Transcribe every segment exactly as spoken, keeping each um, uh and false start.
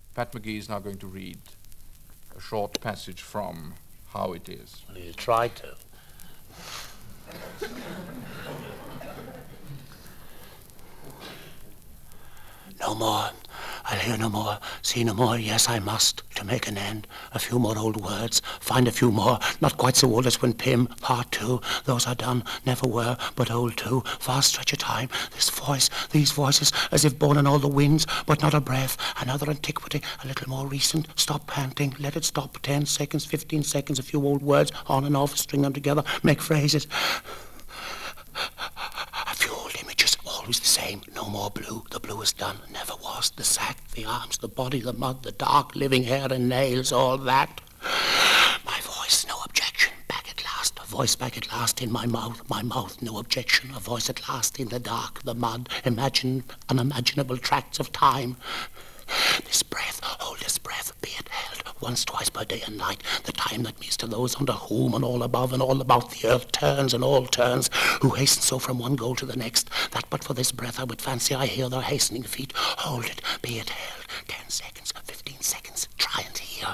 Pat McGee is now going to read a short passage from How It Is. Well, you try to. No more. I'll hear no more, see no more. Yes, I must, to make an end. A few more old words, find a few more, not quite so old as when Pym, part two. Those are done, never were, but old too. Vast stretch of time, this voice, these voices, as if born in all the winds, but not a breath. Another antiquity, a little more recent. Stop panting, let it stop. Ten seconds, fifteen seconds, a few old words, on and off, string them together, make phrases. A few old images, always the same. No more blue. The blue is done. Never was. The sack, the arms, the body, the mud, the dark, living hair and nails, all that. My voice, no objection. Back at last. A voice back at last in my mouth. My mouth, no objection. A voice at last in the dark, the mud. Imagine unimaginable tracts of time. This breath, hold this breath, be it held once, twice per day and night, the time that means to those under whom and all above and all about the earth turns and all turns, who hasten so from one goal to the next, that but for this breath I would fancy I hear their hastening feet. Hold it, be it held, ten seconds, fifteen seconds, try and hear.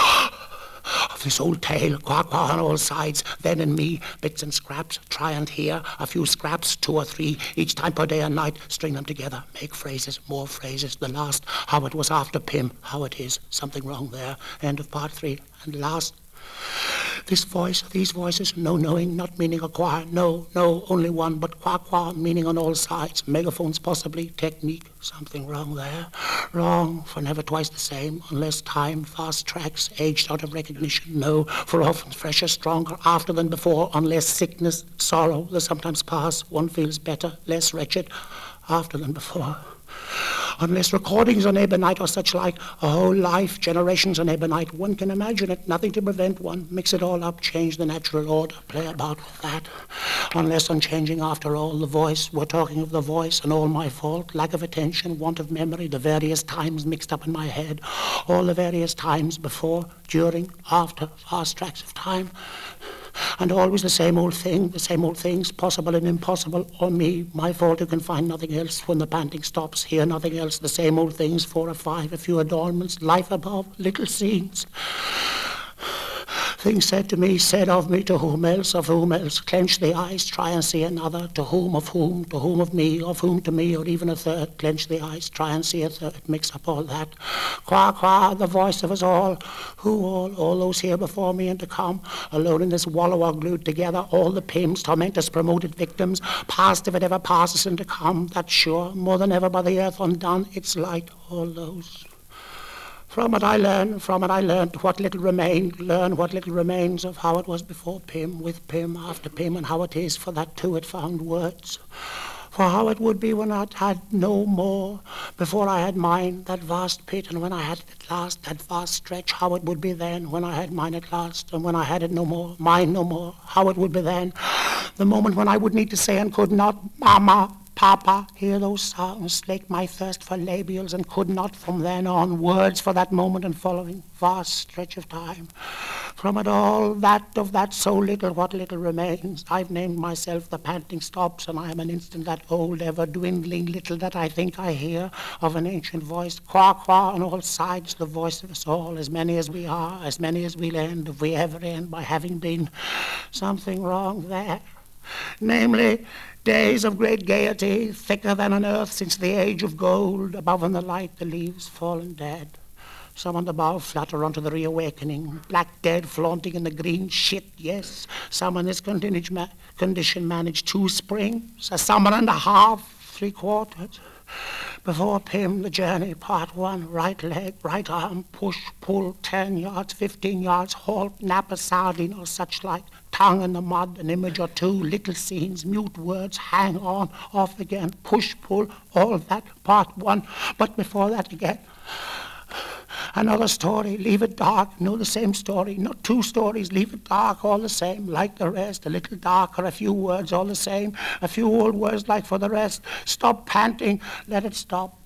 Of this old tale, quack quack on all sides, then and me, bits and scraps, try and hear, a few scraps, two or three, each time per day and night, string them together, make phrases, more phrases, the last, how it was after Pym, how it is, something wrong there, end of part three, and last, this voice, these voices, no knowing, not meaning a choir, no, no, only one, but qua qua, meaning on all sides, megaphones possibly, technique, something wrong there, wrong, for never twice the same, unless time, fast tracks, aged out of recognition, no, for often fresher, stronger, after than before, unless sickness, sorrow, that sometimes pass, one feels better, less wretched, after than before. Unless recordings on Ebonite or such like, a whole life, generations on Ebonite, one can imagine it, nothing to prevent one. Mix it all up, change the natural order, play about with that. Unless on changing after all the voice, we're talking of the voice and all my fault, lack of attention, want of memory, the various times mixed up in my head, all the various times before, during, after, fast tracks of time. And always the same old thing, the same old things, possible and impossible, or me, my fault who can find nothing else when the panting stops, hear nothing else, the same old things, four or five, a few adornments, life above, little scenes. Things said to me, said of me, to whom else, of whom else, clench the eyes, try and see another, to whom, of whom, to whom of me, of whom to me, or even a third, clench the eyes, try and see a third, mix up all that. Qua, qua, the voice of us all, who all, all those here before me and to come, alone in this wallow are glued together, all the Pyms, tormentors, promoted victims, past if it ever passes and to come, that's sure, more than ever by the earth undone, its light, all those. From it I learn, from it I learned what little remained, learn what little remains of how it was before Pym, with Pym, after Pym, and how it is, for that too it found words. For how it would be when I'd had no more, before I had mine, that vast pit, and when I had it at last, that vast stretch, how it would be then, when I had mine at last, and when I had it no more, mine no more, how it would be then, the moment when I would need to say and could not, Mama, Papa, hear those sounds, slake my thirst for labials, and could not from then on words for that moment and following vast stretch of time. From it all, that of that so little, what little remains, I've named myself the panting stops, and I am an instant that old, ever-dwindling little that I think I hear of an ancient voice, qua qua on all sides, the voice of us all, as many as we are, as many as we'll end, if we ever end, by having been something wrong there. Namely, days of great gaiety, thicker than on earth since the age of gold, above in the light the leaves fallen dead. Some on the bough flutter onto the reawakening, black dead flaunting in the green shit, yes. Some in this condition manage two springs, a summer and a half, three quarters. Before Pym, the journey, part one, right leg, right arm, push, pull, ten yards, fifteen yards, halt, nap a sardine or such like, tongue in the mud, an image or two, little scenes, mute words, hang on, off again, push, pull, all that, part one. But before that again, another story, leave it dark, no the same story, not two stories, leave it dark, all the same, like the rest, a little darker, a few words, all the same, a few old words like for the rest, stop panting, let it stop,